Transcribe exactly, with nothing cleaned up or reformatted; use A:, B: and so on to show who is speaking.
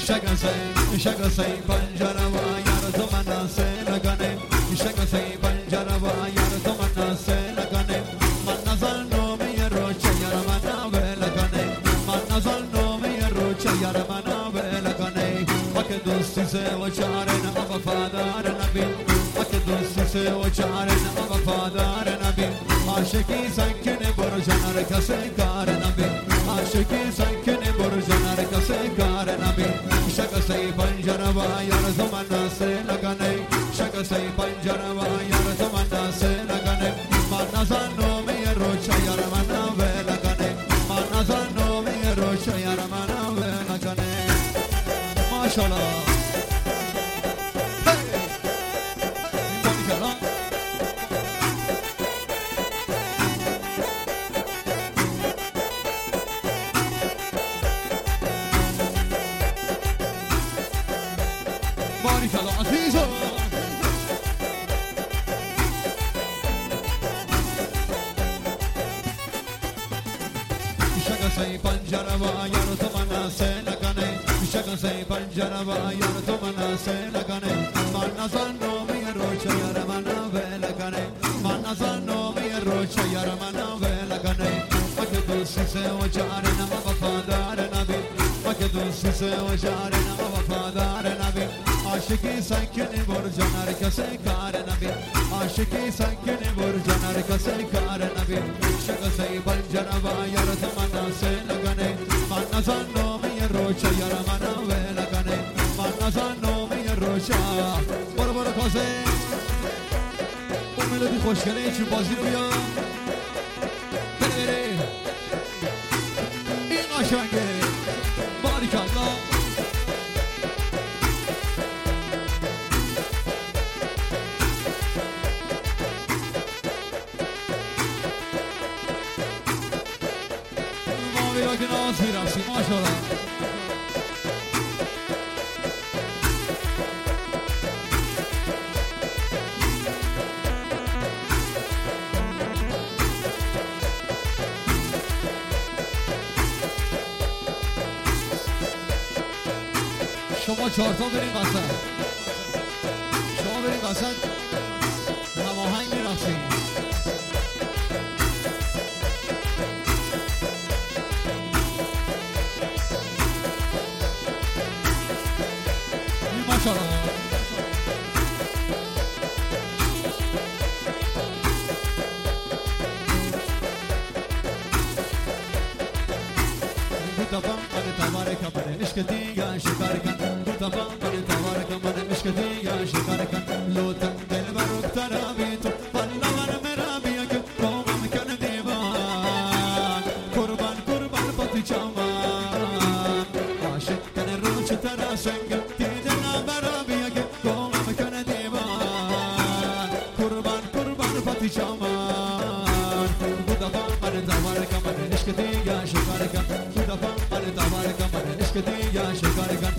A: شکسته شکسته پنجره و یار تو من نسه نکنه شکسته پنجره و یار تو من نسه نکنه من نزل نومی رو چه یار من نویل کنه من نزل نومی رو چه یار من نویل کنه اک دوستی سه و چاره نه وفادار نبی اک دوستی سه و چاره نه وفادار نبی عاشقی سنکنه برو جنر کسی کار نبی عاشقی سنکنه برو جنر کسی کار نبی شکسته پنجره و یار تو من نسه نکنه شکسته پنجره و یار تو من نسه نکنه من نزن نومی رو چه یار من نویل کنه من نزن نومی رو چه یار من نویل کنه ماشاءالله شکسته پنجره و یار تو من نسه نکنه شکسته پنجره و یار تو من نسه نکنه من نزن نومی رو چه یار من نویل کنه من نزن نومی رو چه یار من نویل کنه اگه دوستی سه و چاره نه وفادار نبی اگه دوستی سه و چاره نه وفادار نبی عاشقی سنکنه بر جنر کسی کار نبی عاشقی سنکنه بر جنر کسی کار نبی شکسته پنجره و یار تو من نسه نکنه من نزن نومی رو چه یار من نویل کنه من نزن نومی رو چه برو برو کازه اون ملودی خوشگله چون بازی رو بیا بره بره این قشنگه باریکالله یا که ناز میرسی ماشاءالله شما چهارتا بریم وسط شما بریم وسط هماهنگ میرسیم Gutapam pane tamare kamane ishkatiga shikarikan Gutapam pane tamare kamane ishkatiga shikarikan Lotan delvaruk tarabito Pallavan merabiya ke komam kan divan Kurban kurban pati chaman Aşık kan roch tarasang Tidena barabiya ke komam kan divan Kurban kurban pati chaman Gutapam pane tamare kamane ishkatiga shikarikan Gutapam pane tamare kamane ishkatiga shikarikan